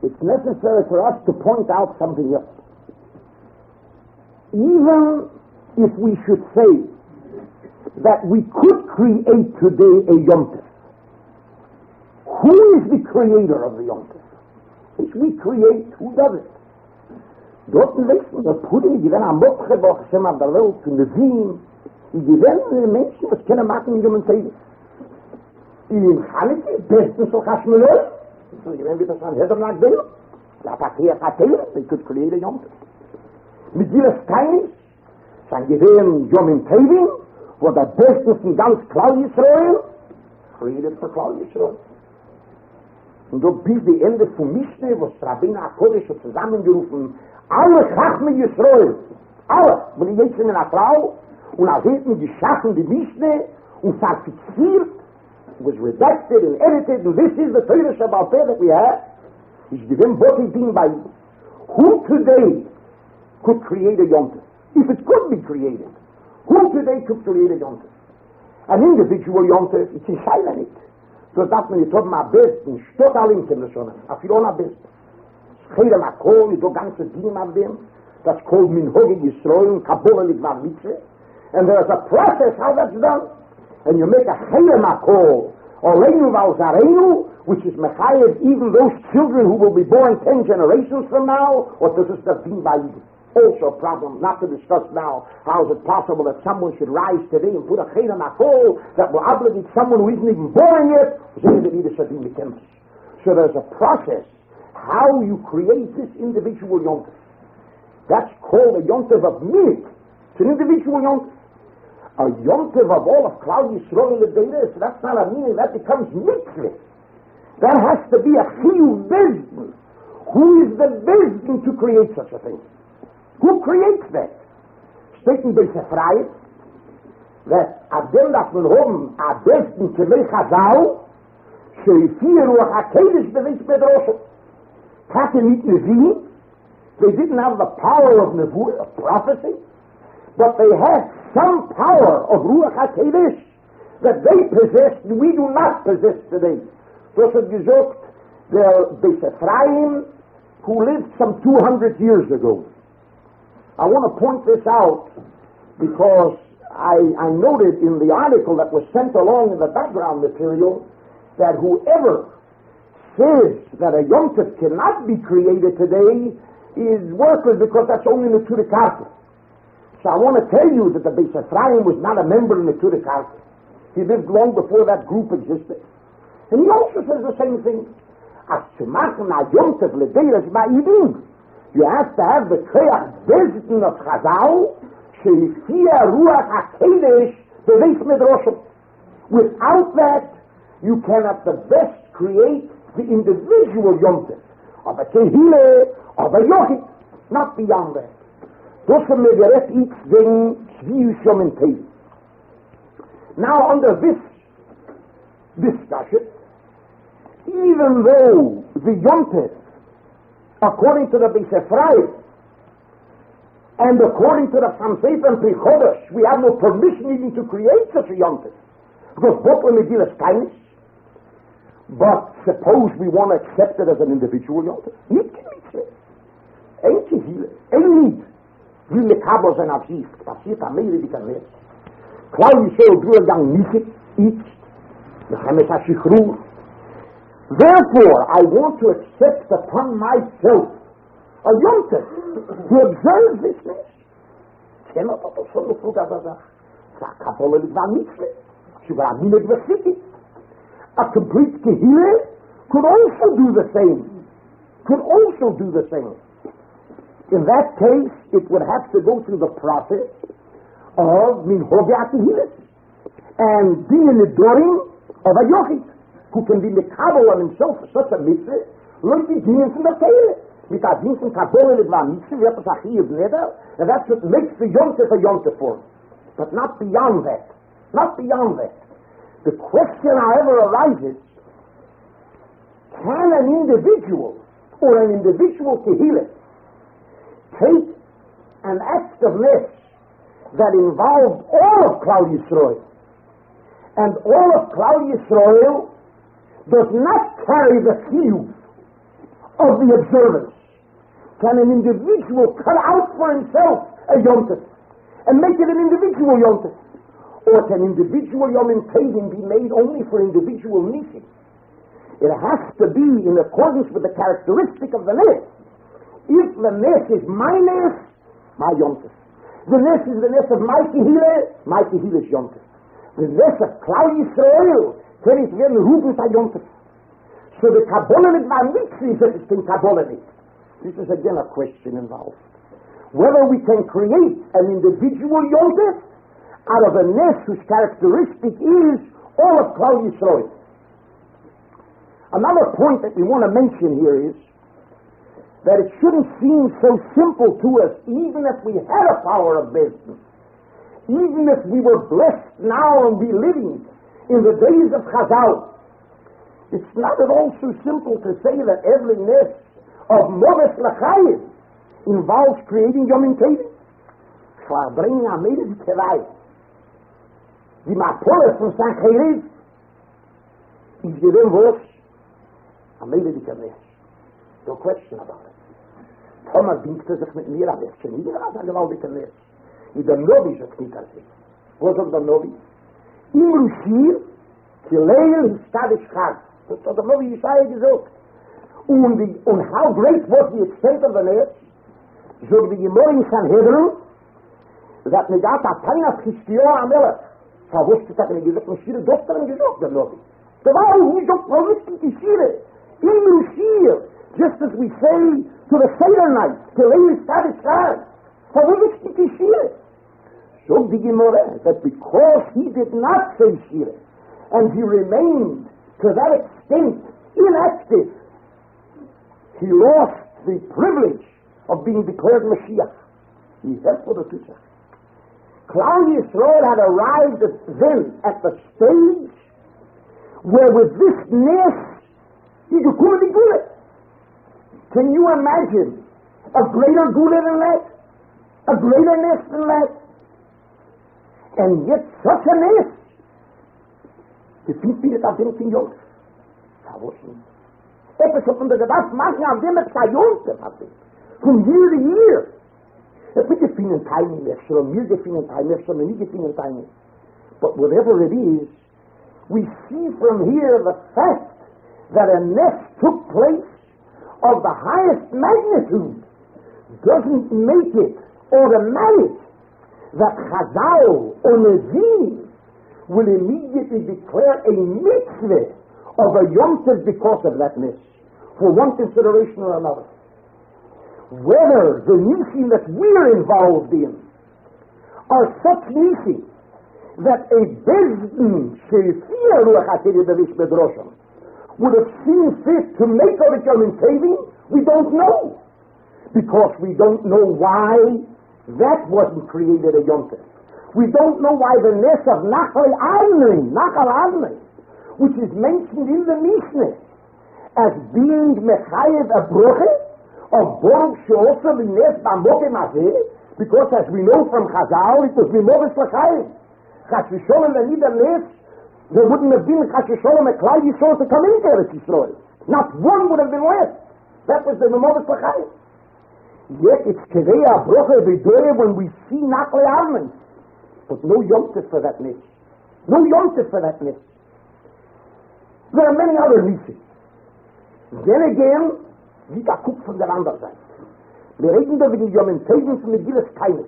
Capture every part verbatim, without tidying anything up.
it's necessary for us to point out something else. Even if we should say that we could create today a Yom Tov, who is the creator of the Yom Tov? If we create, who does it? Dort wissen wir, Pudding, die werden am Mokrebach, Shem auf der Welt, zu Nevim, die werden Menschen, das können machen, in Human Service. In Chanukah, bestens so Chashmeloi, so die werden wieder sagen, Hedder nach Deo, La Patea Patea, they could create a Yom Tov. Mit Gilles Kainis, sein Gewehen Yom Tovim, wo der bestens in ganz Klau Yisrael, created for Klau Yisrael. Und dort bis die Ende vom Mischne, wo Rabbeinu HaKodesh hat zusammengerufen, alle Chachme Yisrael, alle, wo die jetzt in einer Frau, und als hätten geschaffen die Mischne, und zertifiziert, was redacted and edited, and this is the Torah Shabbat that we have, is given body being by who today could create a Yom Tov? If it could be created, who today could create a Yom Tov? An individual Yom Tov, it's in silent. So that man, you told my best, in Stott Alim Kim Lashon, Afilona best. Schere Makol, you do ganze Dinge of them, that's called Minhoge Yisroel, Kabbalah Lidvar Mitzvah, and there's a process how that's done, and you make a Schere Makol, Oleinu Valzarenu, which is Mechayev, even those children who will be born ten generations from now, or does this the Din Ba'id? Also a problem, not to discuss now, how is it possible that someone should rise today and put a Cheder Makol that will obligate someone who isn't even born yet? So there's a process, how you create this individual Yom Tov. That's called a Yom Tov of minute. It's an individual Yom Tov. A Yom Tov of all of Klal Yisrael Ledeira, so that's not a meaning, that becomes mitzvah. That has to be a Chiyuv Bezdin. Who is the Bezdin to create such a thing? Who creates that? Steht in der Sefrayit, that Adem das man hoben, a Bezdin Kemei Chazal, Sheifir Ruach HaKedesh Bevis Bedroshet. Tate mit Nevi, they didn't have the power of Nevu, of prophecy, but they had some power of Ruach HaKedesh that they possessed and we do not possess today. Das hat gesagt, der Beis Ephraim, who lived some two hundred years ago. I want to point this out because I, I noted in the article that was sent along in the background material that whoever says that a Yom Tov cannot be created today is worthless because that's only in the Turikarte. So I want to tell you that the Beis Ephraim was not a member in the Turikarte. He lived long before that group existed. And he also says the same thing. As to machen a Yom Tov Ledeiras Ba'idin. You have to have the Kreach Bezdin of Chazal, Sheifia Ruach HaKedesh, Beveis Medroshim. Without that, you can at the best create the individual Yom Tov, of a Kehile, of a Yochid, not beyond that. Dosse Megeret each thing, Zvius Yom Tov. Now, under this discussion, even though the Yom Tov, according to the Beis Ephraim, and according to the Samseif and Prichodesh, we have no permission even to create such a Yom Tov, because both were Megillas Kainis. But suppose we want to accept it as an individual Yom Tov, nicht mitzvah, ain't Kehile, ain't need. Wie Mekabos and Avsif, passiert am Meire wie kein Mensch. Klar Yisrael Durchgang nicht, ich, Mechemes HaShichrur. Therefore, I want to accept upon myself a Yom Tov to observe this mess. Cannot also so the fruit of the Kabbalah Lidvar Mitzvah. Shuvah University. A complete Kehillah could also do the same. Could also do the same. In that case, it would have to go through the process of Minhoge HaKehillah and being in the doing of a Yochid, who can be mekabel on himself for such a mitzvah, learn the dinim from the Torah. Mit a din from Kabbalah Lidvar Mitzvah, we have to say neder, and that's what makes the Yom Tov a Yom Tov for him. But not beyond that. Not beyond that. The question, however, arises, can an individual or an individual Kehillah take an act of ness that involved all of Klal Yisrael, and all of Klal Yisrael does not carry the chiyuv of the observance. Can an individual cut out for himself a yontif and make it an individual yontif? Or can individual Yom Tovim be made only for individual nisim? It has to be in accordance with the characteristic of the nes. If the nes is my nes, my yontif. The nes is the nes of my kehillah, my kehillah is yontif. The nes of Klal Yisrael, can it werden rufen a yontif. So the Kabbalah mit my mitzvah is in Kabbalah mit. This is again a question involved. Whether we can create an individual yontif out of a nes whose characteristic is all of Klal Yisrael. Another point that we want to mention here is that it shouldn't seem so simple to us, even if we had a power of wisdom, even if we were blessed now and be living in the days of Chazal. It's not at all so simple to say that every nes of Moves L'Chaim involves creating Yom Tovim. Shvar bringen a mede die Kevai. Die Mapoles von San Chayriv is given was a mede die Kevai. No question about it. Thomas dienstte sich mit mir, aber es kann nie gerade ein gewaltiger Nes. In der Novi ist es nicht als ich. Was sagt der Novi? Im Rushir, Kileil Histadish Chag. Das hat der Novi Yishai gesagt. Und, die, und how great was the extent of the Nes? So wie die Gemorre in Sanhedrin, that me got a pain of Christio am Melech. Verwusste hat er gesagt, und Schire Doktor hat gesagt, der Novi. Der war auch nicht so verwusste die Schire. Im Rushir, just as we say to the Seder night, Kileil Histadish Chag. Verwusste die Schire. So the Gemorre, that because he did not say Shire, and he remained to that extent inactive, he lost the privilege of being declared Mashiach. He had for the future. Klal Yisrael had arrived at, then at the stage where with this nes, he could come to Gula. Can you imagine a greater Gula than that? A greater nes than that? And yet such a nes, gefühlt wird auf dem Kinjot. Verwuschen. Etwas hat man da gedacht, manchmal auf dem Kinjot gefunden. From year to year. Es wird gefunden Teile mehr, schon mir gefunden Teile mehr, schon mir nie gefunden Teile mehr. But whatever it is, we see from here the fact that a nes took place of the highest magnitude doesn't make it automatic that Chazal or Nevi'im will immediately declare a mitzvah of a Yom Tov because of that nes, for one consideration or another. Whether the nisim that we're involved in are such nisim that a bezdin she'fia ruach HaKodesh b'vish bedrosham would have seen fit to make of it Yom Tovim, we don't know, because we don't know why that wasn't created a Yom Tov. We don't know why the nes of Nachal Avnei, Nachal Avnei, which is mentioned in the Mishnah as being Mechayev a broche of Baruch She'osa B'nes B'mokim Hazeh, because as we know from Chazal, it was B'movis L'chayev. Chas v'sholem v'nida nes, there wouldn't have been Chas v'sholem a Klal Yisrael to come into Eretz Yisrael. Not one would have been left. That was the B'movis L'chayev. Yet it's Kereya Broche B'doye when we see Nachal Avnei. But no Yom Tov for that nes. No Yom Tov for that nes. There are many other nisim. Then again, wie da guckt von der anderen Seite. Wir reden da über die Yom Tovim von Megillas Tainis.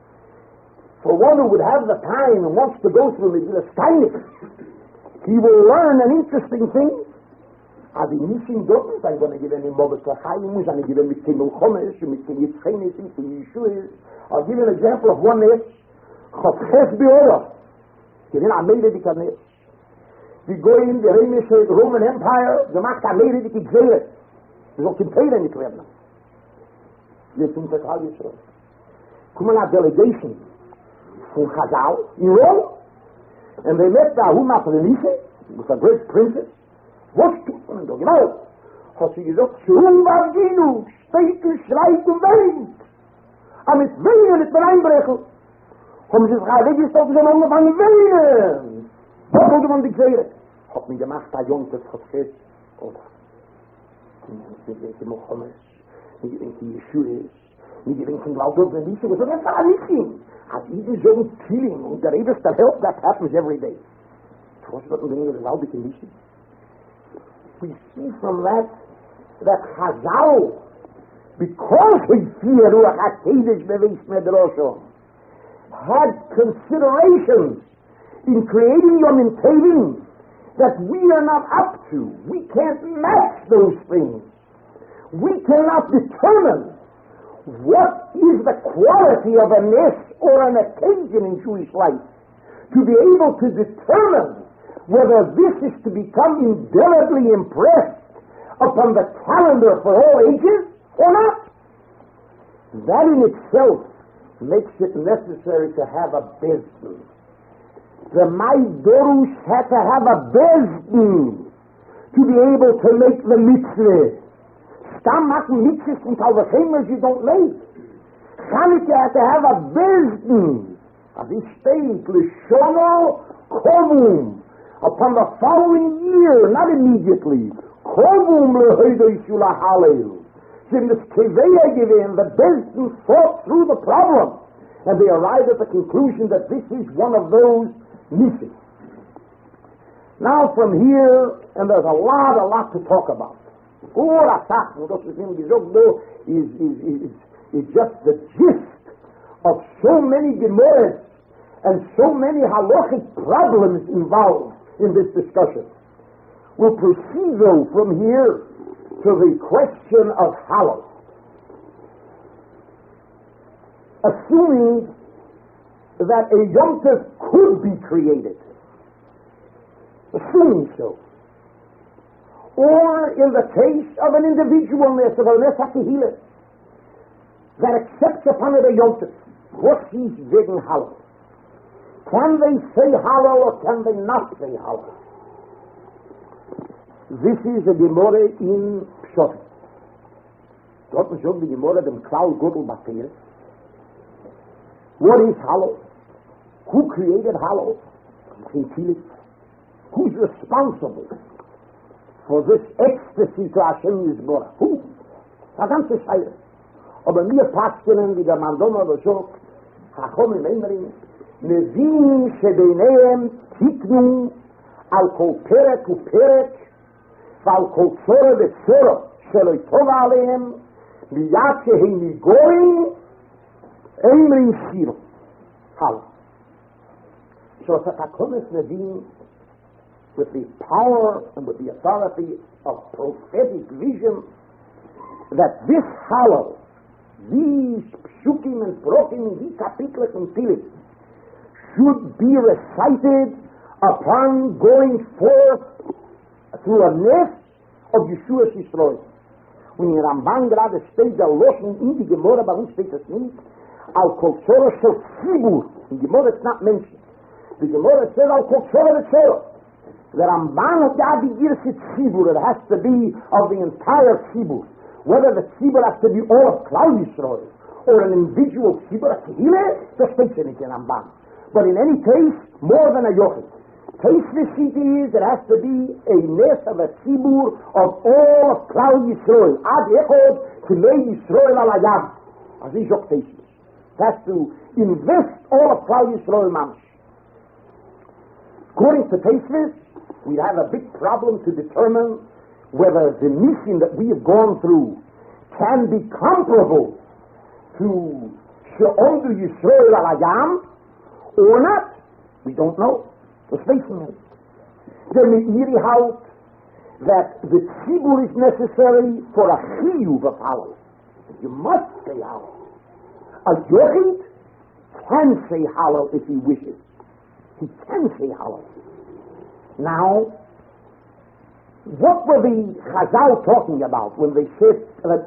For one who would have the time and wants to go through Megillas Tainis, he will learn an interesting thing. As die nisim dort ist, I'm going to give him Moves L'Chaim, I'm going to give him mit Timul Chomesh, mit Timul Yitzchenis, mit Timul Yeshuas. I'll give you an example of one nes. Chotches Be'orah. Gewinn a Meidedika nes. Die Goyim, die Römische Roman Empire, gemacht a Meidedika Gzele. Das soll kein Teile nicht werden. Jetzt sind wir Klal Yisrael. Kommen a delegation von Chazal in Rome, and they met the Ahuma Prenise, with a great princess. Was tut man da? Genau. Hat sie gesagt, Schum war Ginu, steht und schreit und weint. Aber mit Weinen nicht mehr einbrechen. Haben sie sich weggestoßen, sie haben angefangen zu weinen. Was wollte man dich sehen? Hat mir gemacht, ein Jungs, das hat gesagt, oder? Nicht denken Mohammed, nicht denken Yeshua, nicht denken Glauben an Nissim. Was soll das an Nissim? Hat even so ein feeling, und der Rebbe that help, that happens every day. Was wird denn der Glaube in Nissim? We see from that that Chazal, because he feared Ruach HaKodesh Beveis Medrashah, had considerations in creating Yom Tovim that we are not up to. We can't match those things. We cannot determine what is the quality of a nes or an occasion in Jewish life to be able to determine whether this is to become indelibly impressed upon the calendar for all ages or not. That in itself makes it necessary to have a bezdin. The Maidorush had to have a bezdin to be able to make the mitzvah. Stam machen mitzvahs from Talvachemers you don't make. Chanukah had to have a bezdin. As he states, L'shono kovum. Upon the following year, not immediately. Kovum lehoidosh ulahalel. In this Keveya given, the bezdin fought through the problem. And they arrived at the conclusion that this is one of those Nissim. Now from here, and there's a lot, a lot to talk about. All Asach, is, is, is, is just the gist of so many Gemaras and so many halachic problems involved in this discussion. We'll proceed though from here to the question of halal. Assuming that a Yom Tov could be created, assuming so, or in the case of an individualness, of a Nes HaKehillah, that accepts upon it a Yom Tov, what is wegen halal? Can they say halal or can they not say halal? This is a Gemara in Pshotim. Dort is ook the Gemara dem Klal Gudel Batir. What is halal? Who created halal? Who's responsible for this ecstasy to Hashem Yisborah? Who? A ganze Scheide. Aber mir Paschenen, wie der Mandoma oder so, Chachom im Emrin, Nevim Shebeneem Tiknu al Kol Perek u Perek ועל כל צורה וצורה שלא יטוב עליהם מיד שהם מגורים אמרים שירו. How? So it's a Takunis Nevi'im with the power and with the authority of prophetic vision that this halal, these pshukim and prokim, these kapitlet and tilit should be recited upon going forth through a nes of Yeshua Yisroel. When in Ramban gerade steht der Loschen in die Gemara, bei uns steht es nicht, al kol tzora shel tzibur. In Gemara it's not mentioned. The Gemara says al kol tzora v'tzora. The Ramban has got the Irse tzibur. It has to be of the entire tzibur. Whether the tzibur has to be all of Klal Yisroel or an individual tzibur, a kehillah, just states it in Ramban. But in any case, more than a yochid. Tasteless it is, it has to be a nes of a tzibur of all of Klal Yisroel. Ad echod kilei Yisroel al hayam. As is ook tasteless. It has to invest all of Klal Yisroel mamish. According to tasteless, we have a big problem to determine whether the mission that we have gone through can be comparable to She'omdu Yisroel al hayam or not. We don't know. The statement. The Meiri held that the tzibur is necessary for a chiyuv of halal. You must say halal. A yochid can say halal if he wishes. He can say halal. Now, what were the Chazal talking about when they said that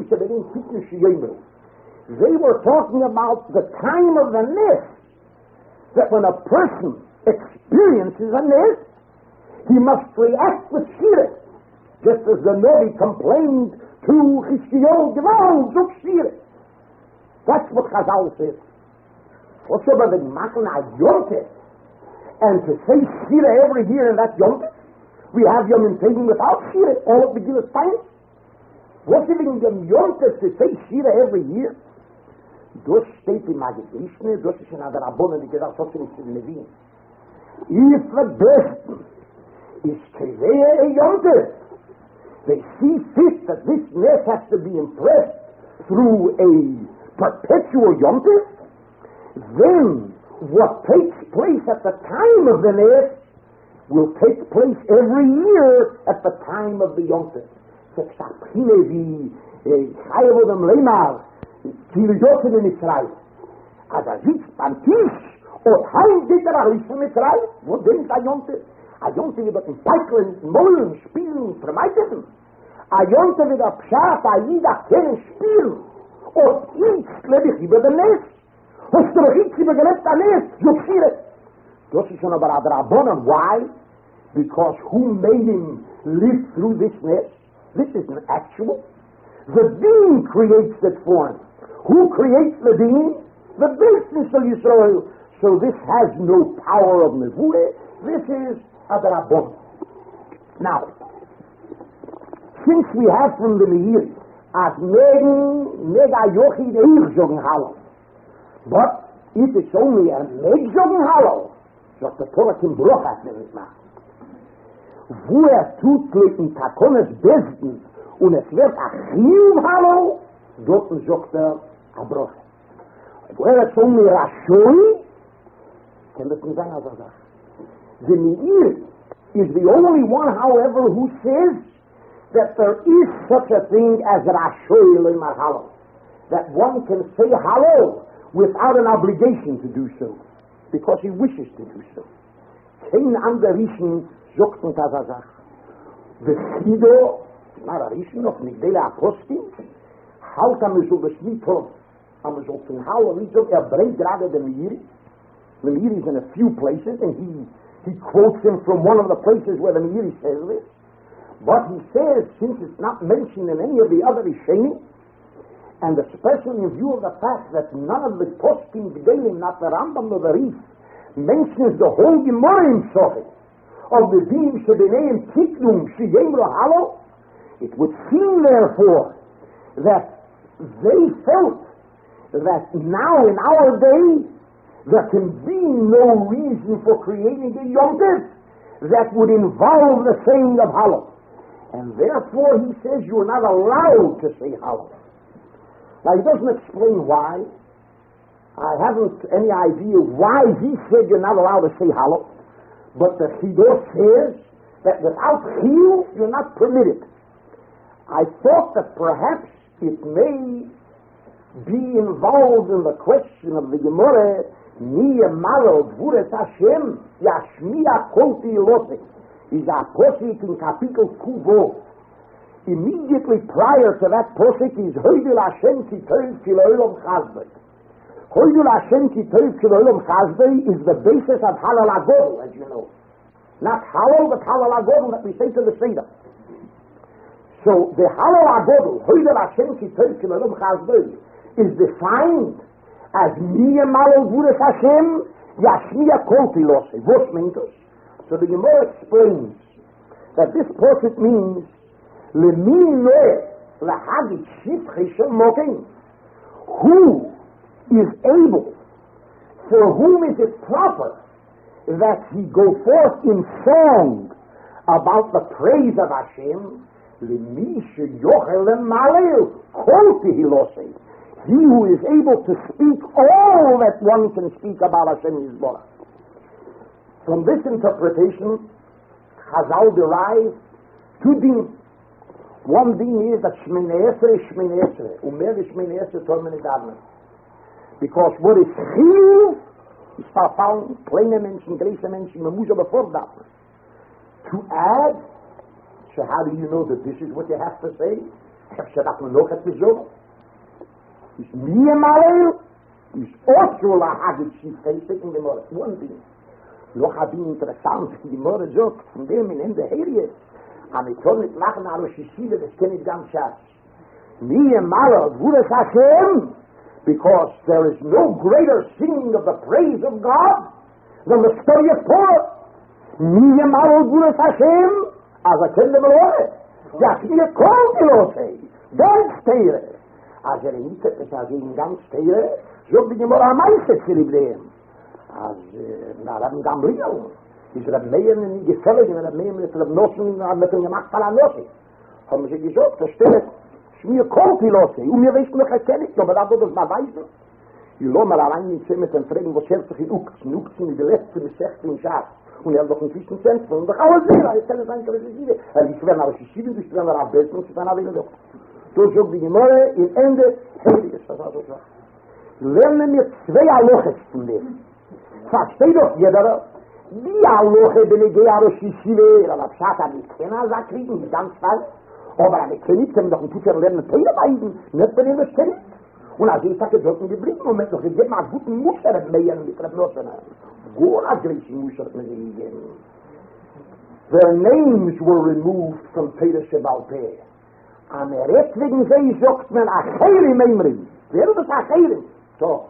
they were talking about the time of the nes, that when a person experiences a nes, he must react with shira, just as the Navi complained to Chizkiyahu, Geval, Zuk shira. That's what Chazal says. What's about the Machen a Yom Tov, and to say shira every year in that Yom Tov? We have Yom Tovim without shira, all of the Gilus times. Was ist in dem Jontef, das sei Shira every year? Das steht in Magidishne, das ist in der Rabbone, die gesagt, so viel ist in Levin. If the besten is Krivea a Jontef, they see fit that this nest has to be impressed through a perpetual Jontef, then what takes place at the time of the nest will take place every year at the time of the Yontef. Sexapine vi Chayavodam Leimar, Kiluyotin in Israel. As a sitzt beim Tisch, und heim geht er aus von Israel, wo denn ist a Yontef? A Yontef wird in Peikeln, Mollen, Spielen, vermeiden. A Yontef wird a Pshat, a Jida kennen Spiel. Und jetzt lebe ich über den Nest. Hast du noch jetzt über gelebt an Nest? Jokshire. Das ist schon aber a Drabonen. Why? Because who made him live through this nest? This isn't actual. The Deen creates it for him. Who creates the Deen? The business of Yisrael. So this has no power of Nevuah. This is a Drabonen. Now, since we have from the Meir, as Megen, Mega Yochid Eir Jogen Hallow. But if it's only a Meg Jogen Hallow, so the Torah can Bruch hat nämlich machen. Wo er tut in Takones Besten und es wird a Chiyuv Hallow, dort sagt er a Bruch. Wo er es only Rashoi, kann das nicht sein, als er sagt. The Meir is the only one, however, who says that there is such a thing as Rashoi Leimar Hallow. That one can say Hallow without an obligation to do so, because he wishes to do so. Kein ander Rischen sagt und das er sagt. The Chido, not a Rischen, of Nigdele Apostin, halt am so das nicht tun. Am so von Hallow nicht so, er bringt gerade den Meir. The Meir is in a few places, and he, he quotes him from one of the places where the Meir says this. But he says, since it's not mentioned in any of the other Rishonim, and especially in view of the fact that none of the Poskim G'delim, not the Rambam nor the Rif, mentions the whole Gemara in Sochi of the Dim Shebeneim Tiknum Sheyemro Hallow, it would seem therefore that they felt that now in our day there can be no reason for creating a Yom Tov that would involve the saying of Hallow. And therefore he says you're not allowed to say Hallow. Now he doesn't explain why. I haven't any idea why he said you're not allowed to say Hallow. But the Siddur says that without Chiyuv you're not permitted. I thought that perhaps it may be involved in the question of the Gemara, Niye Malo Dvuret Hashem Yashmiya Konti Losek. Is a posik in Kapitel Kuvo. Immediately prior to that posik is Hoydul Hashem Ki Tov Ki L'Olam Chazbei. Hoydul Hashem Ki Tov Ki L'Olam Chazbei is the basis of Halal Agodol, as you know. Not Halal, but Halal Agodol that we say to the Seder. So the Halal Agodol, Hoydul Hashem Ki Tov Ki L'Olam Chazbei, is defined as Niye Malo Dvuret Hashem Yashmiya Konti Losek. What means it? So the Gemara explains that this posuk means Lemi Noeh Lahagit Shifchei Shel Mokin, who is able, for whom is it proper that he go forth in song about the praise of Hashem. Lemi Sheyochel Lemalel Kol Tehilosei, he who is able to speak all that one can speak about Hashem Yisborach. From this interpretation, Chazal derive two din. One din is that Shmini Esrei is Shmini Esrei. Umer is Shmini Esrei Tormeni Davner. Because what is Chiyuv is found, kleine Menschen, große Menschen, man muss aber vordaten. To add, so how do you know that this is what you have to say? Shadach Menoch hat gesagt. Is mir Malel, is also Lahagit Shifchei in the Morah. One thing. Noch hab ich interessant, die Gemara sagt, von dem in Ende Herie, aber ich kann nicht machen, aber ich schiebe, das kenne ich ganz scharf. Niye Mala Dvuret Hashem, because there is no greater singing of the praise of God than the study of Torah. Niye Mala Dvuret Hashem, as I tell them all, Yashmiya Kol Tehilosei, Ganz teure. Als er nicht hat, ist er gegen ganz teure, so bin ich mal am meisten zu dem. Als, na, das ist ein Gambriel. Ist er mehr nicht gefällig, wenn er mehr mit dem Nossen, mit dem gemacht von der Nosse. Haben sie gesagt, das steht, schmier Kolpilosse. Und wir wissen noch, ich kenne es, aber da wird es mal weisen. Ich lohne mal allein in Zimmer mit dem Fragen, was hält sich in Uxen. Uxen ist die letzte bis sechzehn Schaf. Und er hat doch ein Zwischen Zentrum. Und doch alles wieder, ich kann es sagen, dass ich wieder. Er ist schwer, aber ich schiebe, ich bin aber abbesten, und ich bin aber wieder doch. So sagt die Gemorre, im Ende, heilig ist das also so. Lernen wir zwei Aloches von dem. Versteht doch jeder, die Aloche, die ich gehe, aber ich schiebe, aber ich sage, ich kann das kriegen, ganz falsch. Aber eine Kenit können doch ein Tucher lernen, Teile weisen, nicht bei dem es kennt. Und als ich sage, sollten wir bringen, Moment noch, ich gebe mal einen guten Muster mehr mit der Nossen. Gora Griechen Muster mit ihnen geben. Their names were removed from Peter Shebalpeh. Am Eret wegen sie sagt man Acherim Memrim. Wer ist das Acherim? So.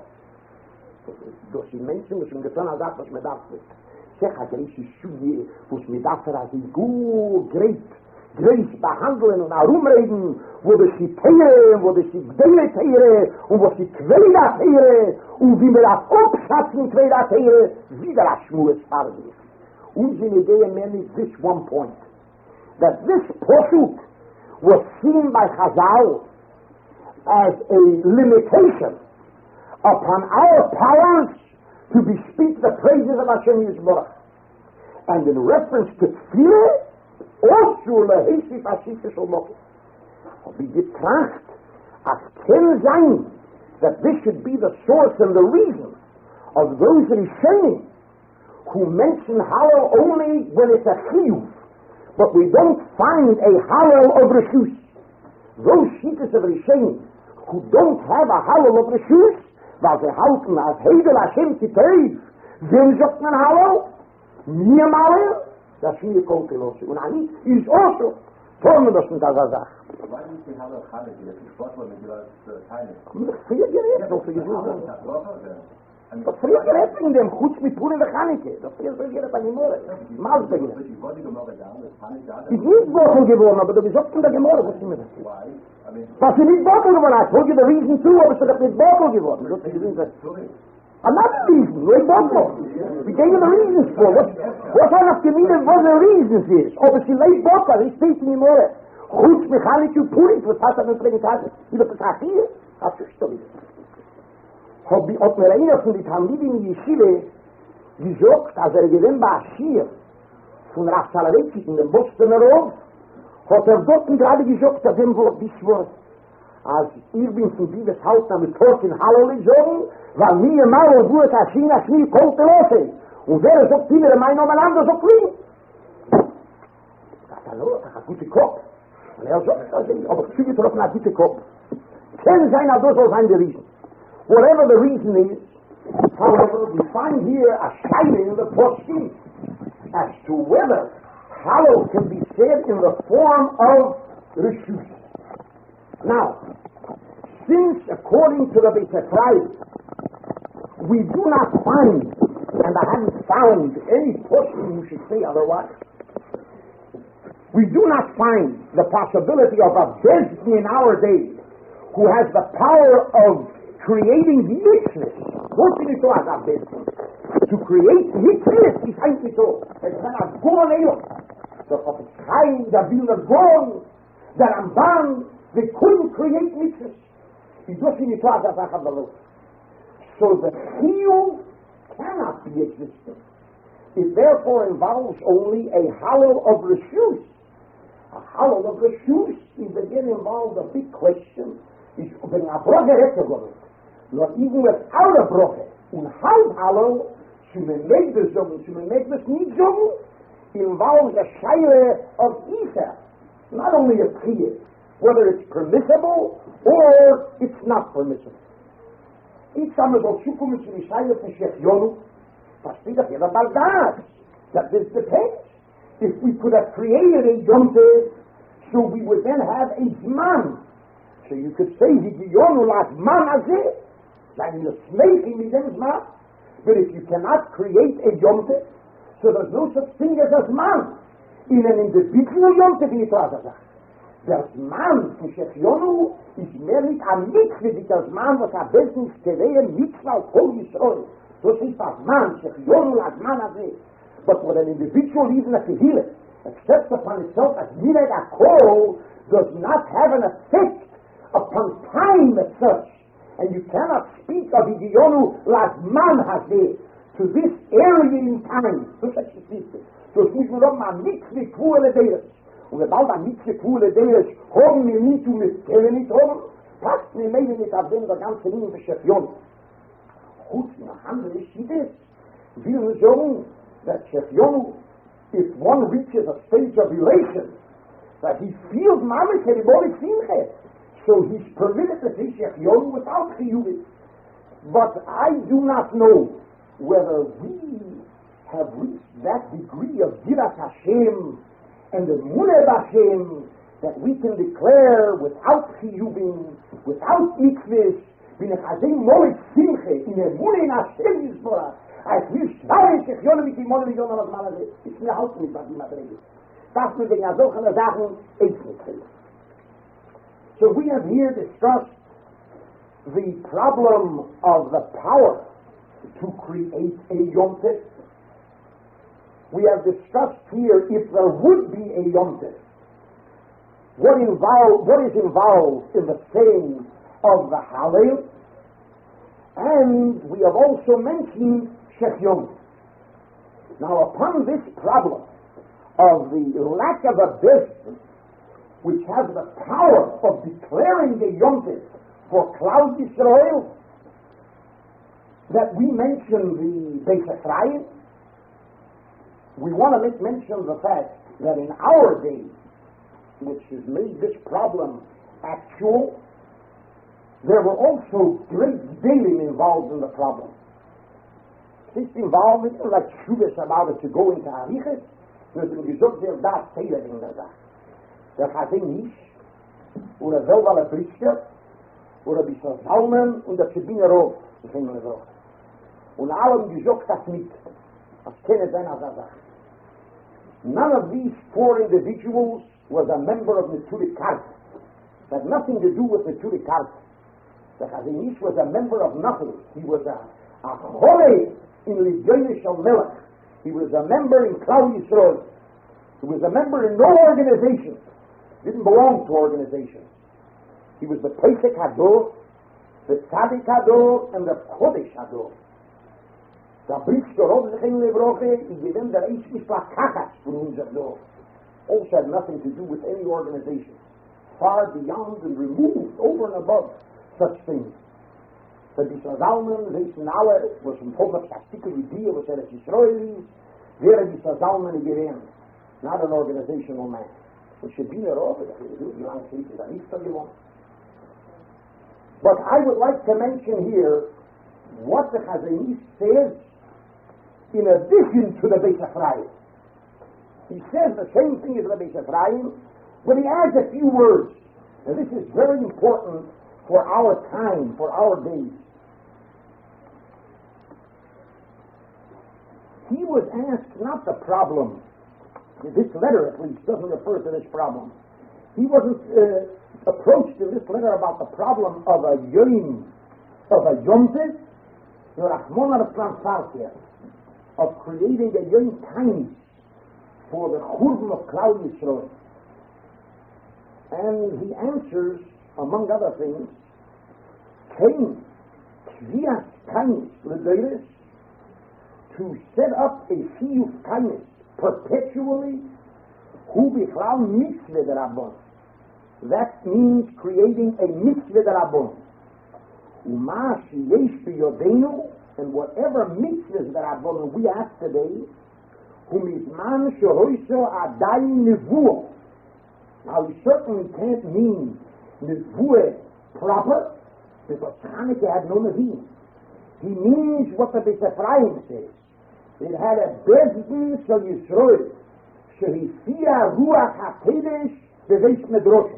Durch die Menschen müssen getan, als das, was man darf nicht. Sech hat richtig Schüge, wo es mir darf, dass sie gut greift. Greis behandeln und herumreden, wo das die Teire, wo das die Gdeile Teire, und wo die Quelle Teire, und wie wir das abschatzen, Quelle Teire, wieder das Schmues Farbe. Unsere Idee meant this one point, that this pursuit was seen by Chazal as a limitation upon our powers to bespeak the praises of Hashem Yisborach. And in reference to fear, also lehesif asifis olmokim. Wie getracht, as can sein, that this should be the source and the reason of those Rishonim who mention Hallel only when it's a chiyuv, but we don't find a Hallel of Rishus. Those shittas of Rishonim who don't have a Hallel of Rishus, weil sie halten als Hedel Hashem Kiteiv, wem sagt man Hallel? Mir Malel? Das ist mir Kolpilosse. Und Ani ist auch so. Tormen das mit dieser Sache. Weil nicht die Halle Halle, die das Sportler mit jeweils teilen. Aber das früher gerät, so viel gesagt. Das früher gerät in dem Chutz mit Pune der Chaneke. Das früher gerät bei dem Gemorre. Mal bei dem. Ist nicht Bottel geworden, aber du bist auch von der Gemorre, was ist mir das? Was ist nicht Bottel geworden? I told you the reason too, aber es ist nicht Bottel geworden. Das ist another reason, no bottle. We gave you the reasons for what, what kind of comedian was the reasons is. Ob es die late bottle, ich steht in die More. Chutz mechanisch und Purit, was hat er mit bringen Tage? Über das Tag hier? Das ist so wieder. Hab ich auch mir einer von den Talmiden in Yeshiva gesagt, als er gewinnt bei Aschir von Rav Soloveitchik in dem Bostoner Hof, hat er dort gerade gesagt, dass ihm wohl bis Wort. Als ich bin von dieses Haus nach mit Torch in Hallel gezogen, weil mir mal und gut als China schmier kommt los. Und wer sagt immer, mein Name anders so klingt? Das ist hallo, das hat gute Kopf. Und er sagt, also, aber ich füge drauf nach gute Kopf. Kennen sein, also soll sein der Reason. Whatever the reason is, however, we find here a shining in the Poskim as to whether Hallel can be said in the form of Rishus. Now, since according to the Beit Ephraim, we do not find, and I haven't found any person who should say otherwise, we do not find the possibility of a Bezdin in our day who has the power of creating mitzvahs. What did it do as a Bezdin? To create mitzvahs is eigentlich so. Es kann a Gorneo. The Prophet Chaim, the Vilna Gorn, the Ramban, they couldn't create mitzvahs. It doesn't need to have that Sache below. So the Chiyuv cannot be existent. It therefore involves only a Hallel of Rishus. A Hallel of Rishus is again involved a big question. Is when a Broche hätte gewollt, not even without a Broche, und halb Hallel, zu man make this zogen, zu man make this nicht zogen, involves a Scheire of Isa. Not only a Chiyuv, whether it's permissible or it's not permissible. Each time we go to the Shayla from Sheikh Yonu, versteht das jeder bald das. That this depends. If we could have created a Yonte, so we would then have a Zman. So you could say, Yonu las man azeh, like you're making me them Zman. But if you cannot create a Yonte, so there's no such thing as a Zman. In an individual Yonte, wie ich Der Mann von Shechionu ist mehr nicht ein Mitzvah, wie das Mann, was am besten ist, gewähnt, Mitzvah auf Kol Yisrael. Das ist das Mann, Shechionu, das Mann, das ist. But when an individual even a Tehillah accepts upon itself as Mirad HaKol, does not have an effect upon time as such. And you cannot speak of Higiyonu las man hazeh, to this area in time. So such a system. So es muss man doch mal mitzvah kuhle deres. Und wenn bald ein mitzvah kuhle deres, haben wir nicht und wir können nicht haben, passt mir mehr nicht auf dem der ganze Linie für Shechionu. Gut, noch andere ist das. Wir müssen sagen, that Shechionu, if one reaches a stage of elation, that he feels mamish heribori simche, so he's permitted to say Shechionu without chiyuvit. But I do not know whether we have reached that degree of Yiras Hashem and the Muneh Hashem that we can declare without chiyuvim, without mitzvahs, b'nechazim moed simche, in a Muneh Hashem Yisborah, als wir schreien, Shechionu mit die Mone Millionen aus Malazeh, ist mir halt nicht, was die Materie ist. Das mit den solchen Sachen ist nicht drin. So we have here discussed the problem of the power to create a Yom Tov. We have discussed here if there would be a Yom Tov, what, involve, what is involved in the saying of the Hallel, and we have also mentioned Shechionu. Now, upon this problem of the lack of a person which has the power of declaring the Yom Tov for Klal Yisrael, that we mention the Beis Ephraim, we want to make mention of the fact that in our day, which has made this problem actual, there were also great dealing involved in the problem. This involvement, like Shuvas about it to go into Arichas, there's a gesagt, der da Fehler in der Sache. Der Chazin nicht, oder selber der Brisker, oder bis der Salmen und der Zebiner Rov, das haben wir gesagt. Und alle haben gesagt, das nicht, das kenne sein als der Sache. None of these four individuals was a member of Neturei Karta. It had nothing to do with Neturei Karta. The Chazin Ish was a member of nothing. He was a, a Chorei in Lidyonis Shel Melech. He was a member in Klal Yisrael. He was a member in no organization. Didn't belong to organization. He was the Pesach Hador, the Tzadik Hador, and the Kodesh Hador. The Brisker of the Chem Lebroche, he gave them the Eish Mishpach Kachas from unser Dor. Also had nothing to do with any organization. Far beyond and removed, over and above such things. The Bisra Zalman, Reisen Alle, was from Thomas Kastikel Idea, was Eretz Yisraelis, there Bisra Zalman again, not an organizational man. It should be there over there. But I would like to mention here what the Chazon Ish says in addition to the Beis Ephraim. He says the same thing as the Beis Ephraim, but he adds a few words. And this is very important for our time, for our days. He was asked not the problem, this letter at least doesn't refer to this problem. He wasn't uh, approached in this letter about the problem of a yom, of a Yom Tov, of creating a Yom Tov for the Churban of Klal Yisrael. And he answers, among other things, Cain, Kvias Kainis, L'Deiris, to set up a Siyuf Kainis perpetually, Hu Bichlal Mitzvah D'Rabbon. That means creating a Mitzvah D'Rabbon. Uma Sheyesh B'Yodenu, and whatever Mitzvahs D'Rabbon we have today, Hu Mizman Shehoiso Adai Nevuah. Now, he certainly can't mean Nevuah proper, because Hanukkah had no Nevi'im. He means what the Beis Ephraim says. It had a Bezdin Shel Yisroel, Shehifia Ruach HaKodesh Beveis Medroshet.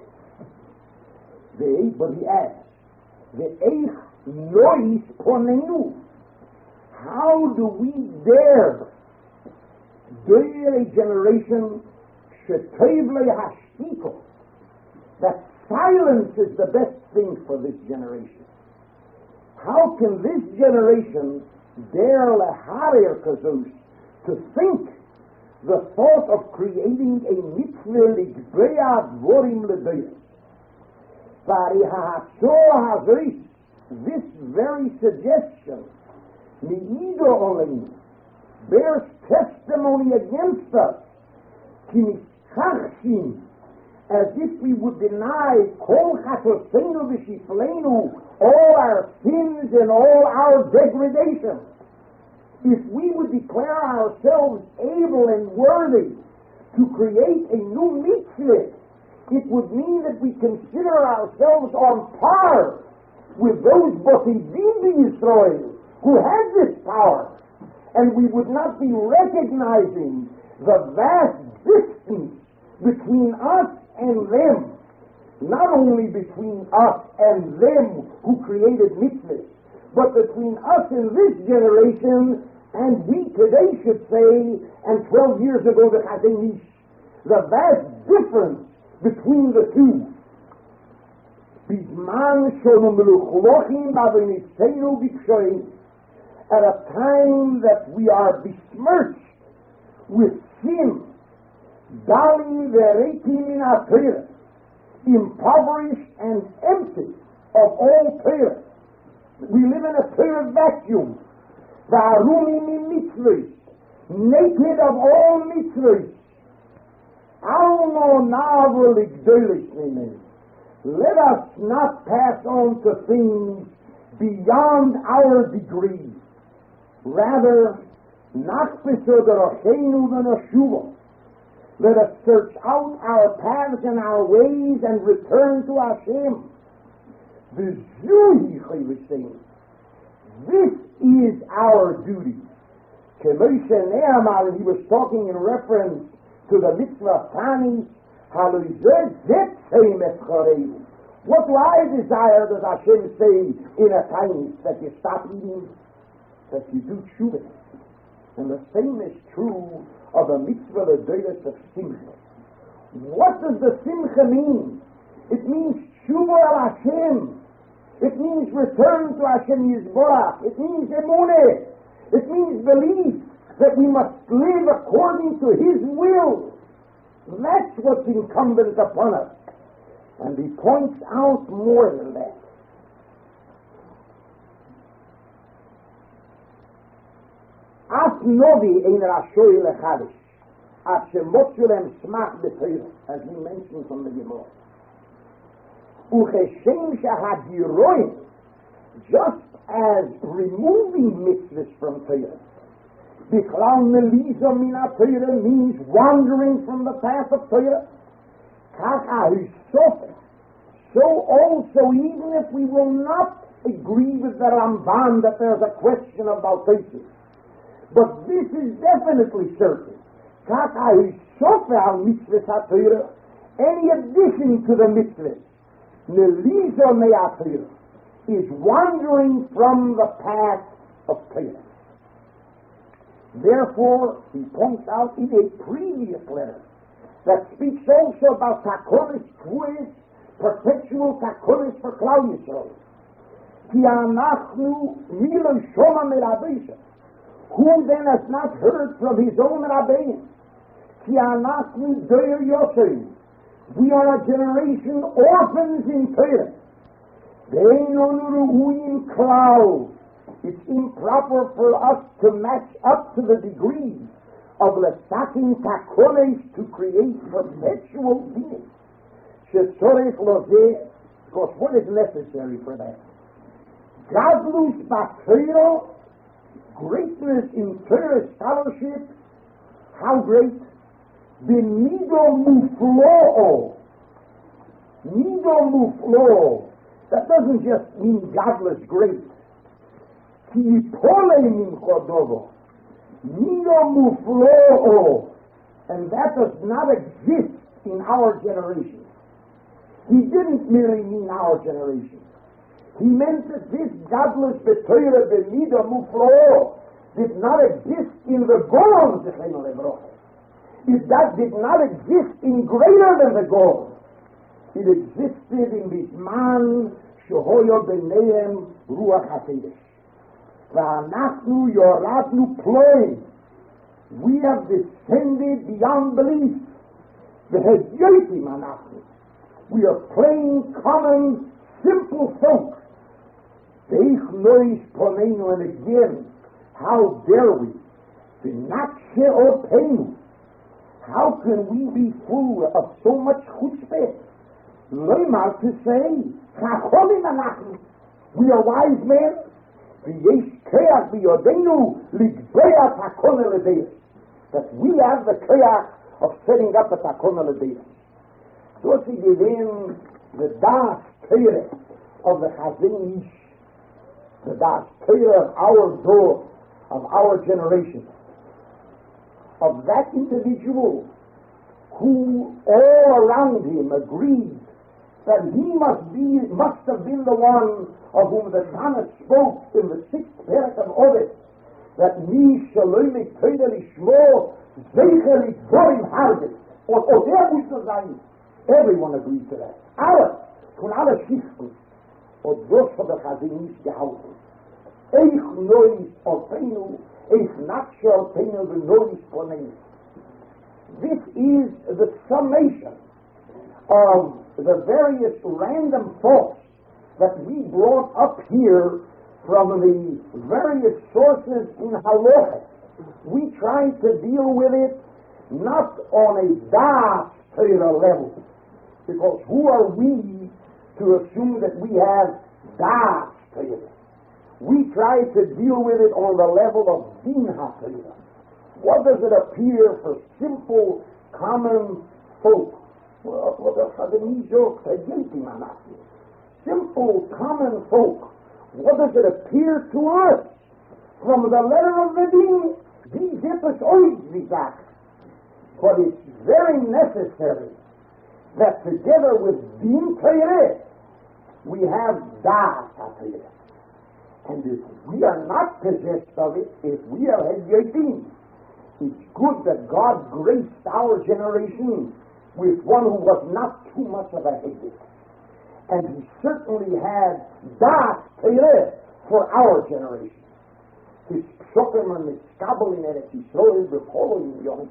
But he adds, Ve'eich Nois Ponenu. How do we dare dare a generation Shetevle Hashiko, that silence is the best thing for this generation. How can this generation dare leharer kazos to think the thought of creating a mitzvah ligbeya dvorim ledoyos? This very suggestion, Ni'ido Olein, bears testimony against us, Kimischachshim, as if we would deny Kol Chatoseinu V'Shifleinu, all our sins and all our degradation. If we would declare ourselves able and worthy to create a new mitzvah, it would mean that we consider ourselves on par with those Bothidim Yisrael who had this power, and we would not be recognizing the vast distance between us and them, not only between us and them who created mitzvahs, but between us and this generation and we today should say, and twelve years ago the Chazanish, the vast difference between the two. At a time that we are besmirched with sin, impoverished and empty of all Torah. We live in a Torah vacuum. Naked of all mitzvahs. Let us not pass on to things beyond our degree. Rather, let us search out our paths and our ways and return to Hashem. This is our duty. He was talking in reference to the mitzvah of Tani. What do I desire, does Hashem say in a Tani? That you stop eating, that you do tshuva. And the same is true of a mitzvah, the deus of simcha. What does the simcha mean? It means tshuva al Hashem. It means return to Hashem Yisborach. It means emuneh. It means belief that we must live according to His will. That's what's incumbent upon us. And he points out more than that. As novi ein rashoy lechadish, as shemot shelem smach b'Torah, as we mentioned from the Gemara. Ucheshem shehadiroim, just as removing mitzvahs from Torah, Bichlal meliza min ha-Torah means wandering from the path of Torah. Kach ahisofet, so also even if we will not agree with the Ramban that there's a question about Tosfos, but this is definitely certain. Kach ahisofet al mitzvahs ha-Torah, any addition to the mitzvahs, meliza me ha-Torah, is wandering from the path of Torah. Therefore, he points out in a previous letter that speaks also about takonis kvuis, perpetual takonis for Klal Yisrael. Ki anachnu miloi shoma merabisha. Who then has not heard from his own rabbein? Ki anachnu doyer yosei. We are a generation orphans in Torah. Ve'einu ru'uim klal. It's improper for us to match up to the degree of lesakin takones to create perpetual being. Shesorech lozeh, because what is necessary for that? Gadlus b'Torah, greatness in Torah scholarship. How great? B'nido muflo'o. Nido muflo'o. That doesn't just mean godless great. And that does not exist in our generation. He didn't merely mean our generation. He meant that this godless b'Torah b'nida muflo did not exist in the Golan, if that did not exist in greater than the Golan. it existed in Bisman Shehoyo B'neim Ruach HaKodesh. V'anachnu yoradnu ploim. We have descended beyond belief. V'hedyotim anachnu. We are plain, common, simple folk. Ve'ich nois poneinu, and again, how dare we? V'nakshe orpeinu. How can we be full of so much chutzpah? Loimar to say, Chacholim anachnu. We are wise men. V'yesh keach b'yodenu ligbeat hakol l'deis. That we have the keach of setting up a hakol l'deis. Those who give in the das Torah of the Chazon Ish, the das Torah of our door, of our generation, of that individual who all around him agreed that he must be, must have been the one of whom the Tana spoke in the sixth parak of Ovid, that mi shalom Torah lishmo zecher lidvorim harbe, or or der muss das sein. Everyone agrees to that. Alle, von alle Schichten, und das hat der Chazon Ish gehalten. Eich nois alpeinu, eich nakshe alpeinu, v'nois poneinu. This is the summation of the various random thoughts that we brought up here from the various sources in Halacha. We tried to deal with it not on a das Torah level, because who are we to assume that we have das Torah? We try to deal with it on the level of din ha-Torah. What does it appear for simple, common folk? Well, the Chazon Ish jokes, simple, common folk. What does it appear to us from the letter of the din? These hippos always be back. But it's very necessary that together with din Torah, we have das ha-Torah. And if we are not possessed of it, if we are hedyotim, it's good that God graced our generation with one who was not too much of a hedyotim. And he certainly had das Torah for our generation. His pshokim and his kabbalah in Eretz Yisrael b'chol yom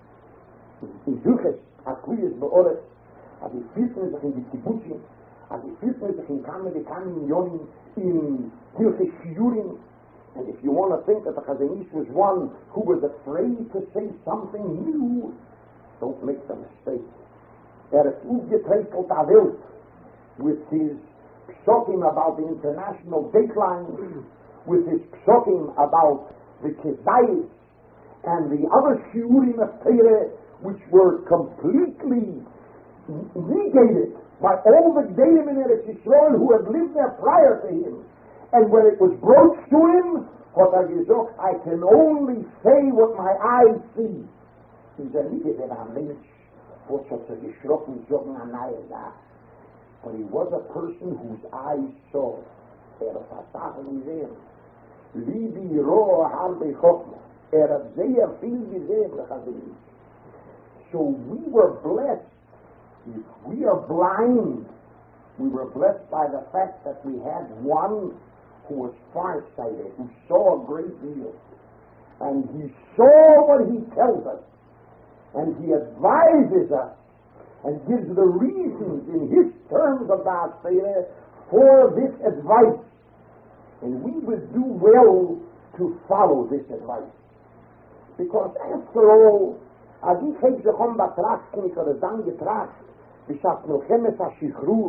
in Zuches Akliyas Ba'oret, as he führten sich in die Kibbutzim, as he führten sich in Kamen, die Kamen Yonim, in Hilche Shiurim. And if you want to think that the Chazon Ish was one who was afraid to say something new, don't make the mistake. Er is ugetrekelt a Welt with his pshokim about the international dateline, with his pshokim about the Kedais, and the other Shiurim of Torah, which were completely negated by all the Gedim in Eretz Yisrael who had lived there prior to him. And when it was broached to him, what are you so? I can only say what my eyes see. He's a little a mensch, what such a geschrocken Jogen Anayah. But he was a person whose eyes saw. Er hat Sachen gesehen. Libi roh harbe chokma. Er hat sehr viel gesehen, der Chazon Ish. So we were blessed. If we are blind, we were blessed by the fact that we had one who was farsighted, who saw a great deal. And he saw what he tells us. And he advises us and gives the reasons in his terms of das Torah for this advice. And we would do well to follow this advice. Because after all, as ich habe sich um betracht, kann ich das dann getracht, bis auf Milchemes HaShichrur,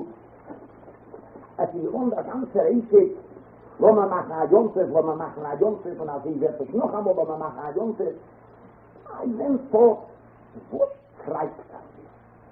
als ich um das ganze Reise, wo man machen a Yontzef, wo man machen a Yontzef, und als ich werde es noch einmal, wo man machen a Yontzef, I then thought, what treibt das hier?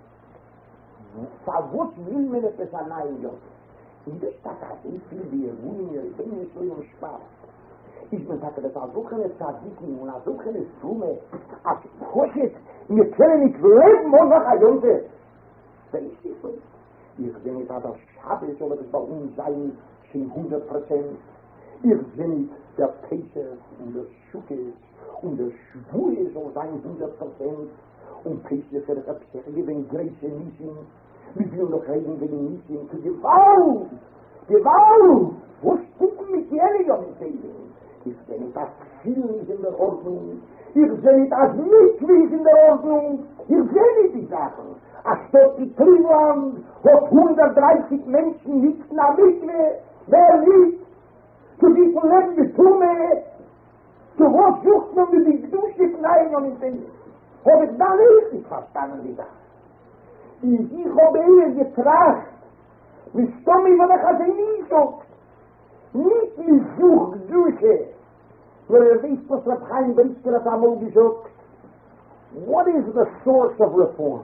Für was will man etwas an einem Yontzef? In der Stadt hat ich viel wie ihr Wohnen, ihr bin nicht so im Spaß. Ich bin sagte, das Azuchen ist Tzadikim und Azuchen ist Trume. Als Koschet, wir können nicht leben und noch ein Yontzef. Wenn ich das so, ich sehe nicht, dass das Schabbat soll es bei uns sein, schon hundert Prozent. Ich sehe nicht, der Pesach und der Schuke und der Schwur soll sein hundert Prozent. Und Pesach wird es abstellen, wenn Gräse Nissen. Mit will noch reden wegen nicht in zu Gewalt. Gewalt! Wo stecken mit jenen ja mit denen? Ich sehe nicht, das viel nicht in der Ordnung. Ich sehe nicht, das nicht in der Ordnung. Ich sehe nicht die Sachen. Als dort die Cleveland hat hundertdreißig Menschen nicht nach Mikve. Wer nicht? Zu diesem Leben getumme. Zu was sucht man mit die Dusche knallen und in den... Hab ich da nicht verstanden, die Sache. Ich, ich habe eher getracht. Mit Stommi, wo der Chase nie sucht. Nicht mit Suchdusche. Weil er weiß, was der Chaim Brisker hat einmal gesagt. What is the source of reform?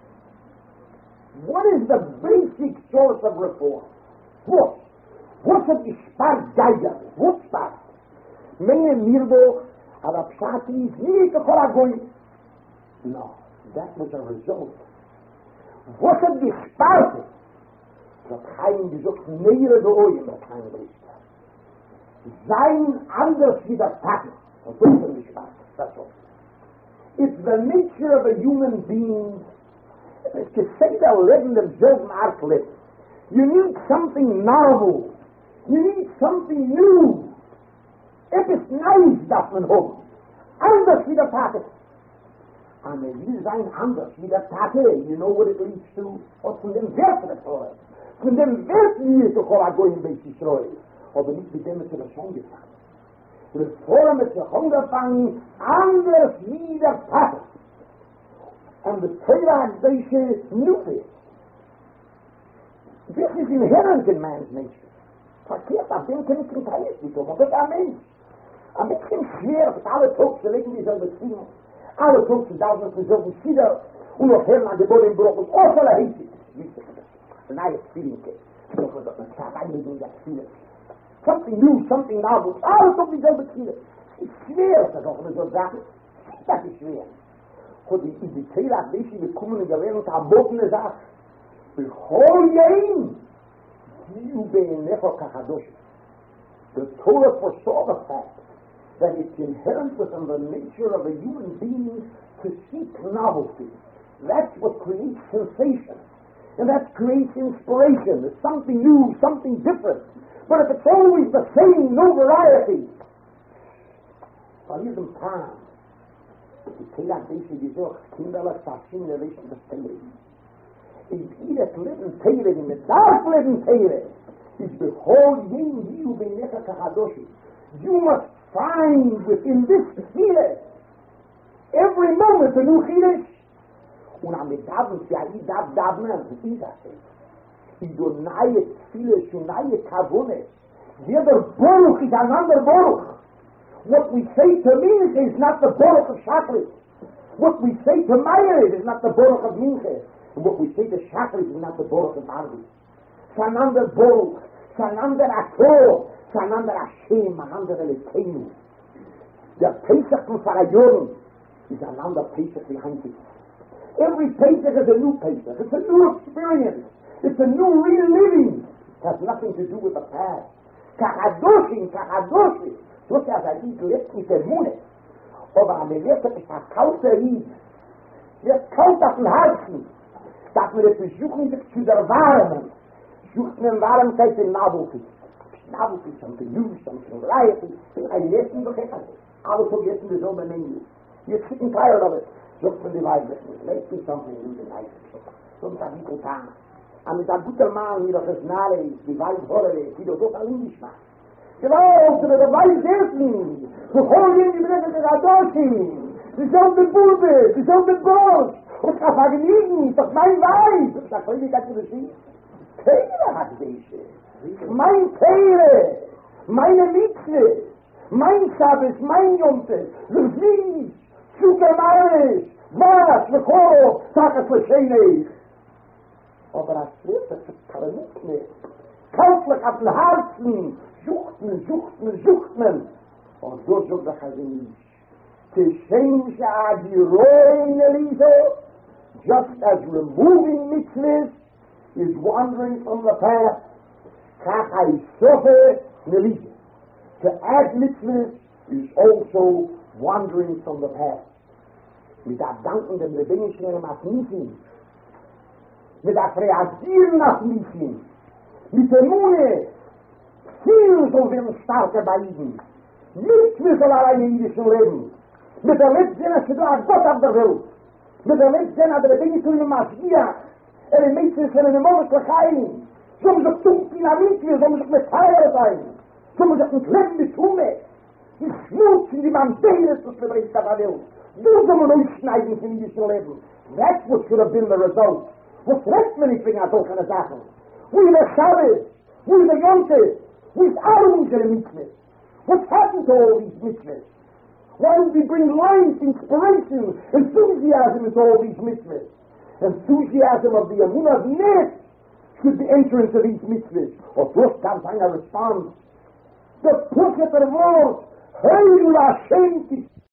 What is the basic source of reform? What? What's a gespart Geiger? What spart? Meine mir doch, aber Pshati ist nicht der Koragoy. No, that was a result. What's a gespart? Das Chaim gesagt, nähere der Oyen, der Chaim Brisker. Sein anders wie der Taten. Und so ist er gespart. That's all. It's the nature of a human being to say the living of Joseph Arklip. You need something novel. You need something new. Etwas Neues darf man haben. Anders wie der Tate. And it will sein anders wie der Tate. You know what it leads to? Und von dem Wert der Torah. Von dem Wert, wie es doch auch ein Beis Israel. Aber nicht mit dem, es er schon gefangen. Reform ist sich angefangen, anders wie der Tate. And the Torah Akdoshe knew this. This is inherent in man's nature. Verkehrt, auf dem kann ich nicht alles nicht tun, aber das ist ein Mensch. Ein bisschen schwer, dass alle Tag zu legen, dieselbe Ziel. Alle Tag zu dauern, zu so Zieder, und noch hören an die Boden im Bruch, und auch alle Hitze. Neue Zwillinge. Doch, dass man klar reinlegen, das Ziel. Something new, something novel. Alle Tag dieselbe Ziel. Es ist schwer, das auch eine so Sache. Das ist schwer. Und in die Torah Akdoshe gekommen und gelernt, am Boden der Sache. Bechol Yein, Diu Beinecho Kachadosh. The Torah foresaw the fact that it's inherent within the nature of a human being to seek novelty. That's what creates sensation. And that creates inspiration. It's something new, something different. But if it's always the same, no variety, well, here's some time. Die Torah Akdoshe gesagt, kinderlich Tashim Levischen des Torah. In ihres Leben Teire, in der Darf Leben Teire, is behold yin you Beinecha Kachadoshi. You must find within this Chile every moment a new Chile. Und am Daven, ja, ich darf Davnen, wie ist das denn? I do nahe Tfile, schon nahe Kavune. Jeder Boruch is another Boruch. What we say to Minche is not the Boruch of Shachrit. What we say to Meir is not the Boruch of Minche. And what we say to Shachrit is not the Boruch of Arvi. It's another Boruch. It's another Ator. It's another Hashem. Another Elokeinu. The Pesach from Farayon is another Pesach behind it. Every Pesach is a new Pesach. It's a new experience. It's a new reliving. It has nothing to do with the past. Kachadoshim, Kachadoshim. So as I eat lebt mit der Mune. Aber an der Letzte ist ein kalter Ried. Jetzt kalt auf dem Herzen. Dass man das versuchen, sich zu erwarmen. Sucht man Warmkeit in Nabuki. Nabuki, something new, something variety. Ein Letzten bekämpfen. Alle vergessen das oben in You're sitting tired of it. Sucht man die Weise. Let's do something new tonight. So ist das nicht getan. Und mit einem guten Mann, wie das Nare ist, die Weise Horre, die doch doch ein Indisch macht. Genau, zu der Weise Essen. Zu holen die Blätter der Adoshi. Sie sollen den Bulbe, sie sollen den Brot. Und das Vergnügen, das ist mein Weib. Das kann ich nicht sehen. Teire hat diese. Mein Teire. Meine Mitzwe. Mein Shabbos, mein Yomte. Luzis. Zuckermarisch. Was, Lechoro. Sache verschäne. Aber das wird, das ist keine Nicht mehr. Kauflich auf den Herzen. Suchten, suchten, suchten. Und so sagt der Chazanish. To change our heroin, Elisa, just as removing mitzvahs is wandering from the path, kach sofe Elisa. To add mitzvahs is also wandering from the path. Mit der dankenden Lebenischen Matnissen, mit der Kreation nach Mischen, mit der Mune, viel soll werden starker bei ihnen, nicht wir soll allein im jüdischen Leben, mit der Letzten, als du ein Gott auf der Welt, mit der Letzten, als der Dinge zu ihm Maschiach, er im Mädchen von einem Mordlich ein, so muss ich tun, in der Mitte, so muss ich mit Feier sein, so muss ich mit Leben mit Hume, die Schmutz in die man Beine zu verbringen, aber will, wo soll man uns schneiden im jüdischen Leben? That's what should have been the result. Was recht man nicht wegen solcher Sachen? Wo ist der Schabbat? Wo ist der Jonte? Wo ist all unsere Mitzvahs? What's happened to all these mitzvahs? Why don't we bring life, inspiration, enthusiasm into all these mitzvahs? Enthusiasm of the Amunah Net should be entrance of these mitzvahs. Or first comes a response. The prophet of the world, Heil Hashem